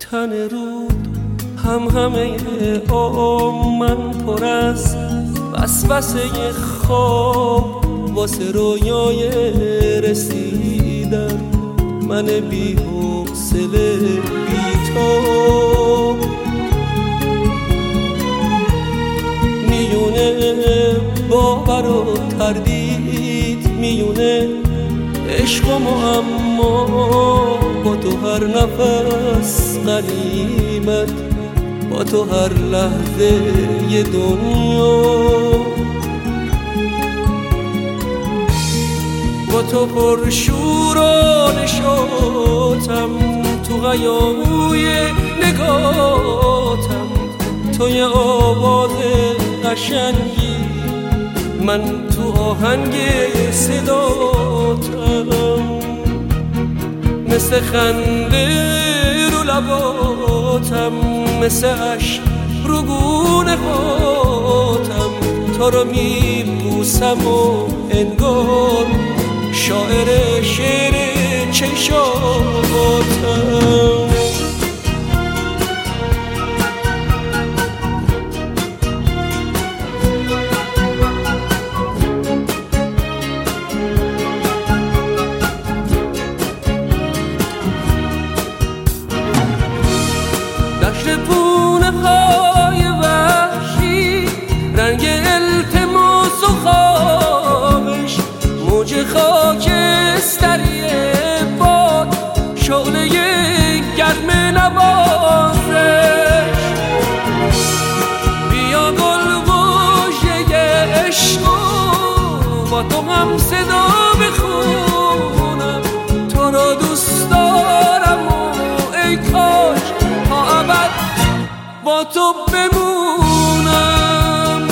تن رود همه من پر از وسوسه خواب واسه رویای رسیدن. من بی حوصله بی تو میونه باور و تردید، میونه عشق و معما، با تو هر نفس غنیمت، با تو هر لحظه یه دنیا. با تو پر شور و نشاطم، تو هیاهوی نگاتم، تو یه آواز قشنگی، من تو آهنگ صداتم. مثل خنده رو لباتم، مثل عشق رو گونه هاتم، تو رو میبوسم و انگار شاعر شعر چشاتم. دشت پونه های وحشی، رنگ التماس و خوابش، موج خاکستری باد، شعله گرم نوازش. بیا گلگوشه عشق با تو هم صدا بخونم، تو رو دوست دارم و ای کاش تا ابد با تو بمونم.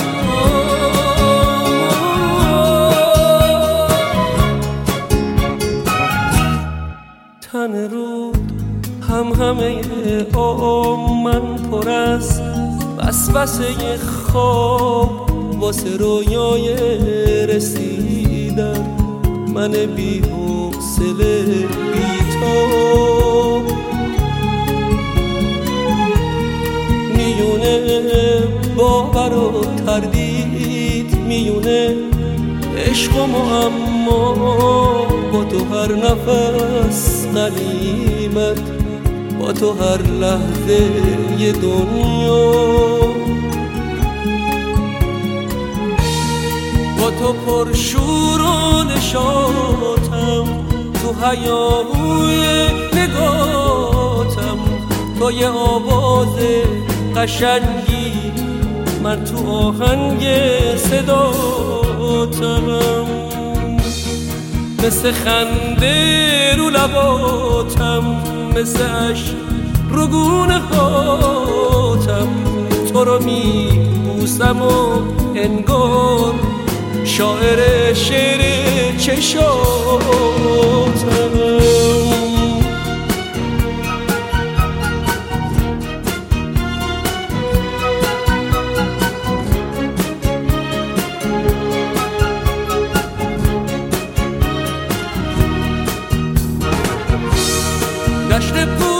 تن رود همه من پر از وسوسه خواب واسه رویای رسیدن. من بی حوصله بی تو میونه باور و تردید، میونه عشق و معما، با تو هر نفس غنیمت، با تو هر لحظه یه دنیا. با تو پر شور و نشاطم، تو هیاهوی نگاتم، تو یه آواز قشنگی، من تو آهنگ صداتم. مثل خنده رو لباتم، مثل عشق رو گونه هاتم، تو رو میبوسم و انگار شاعر شعر چشاتم. دشت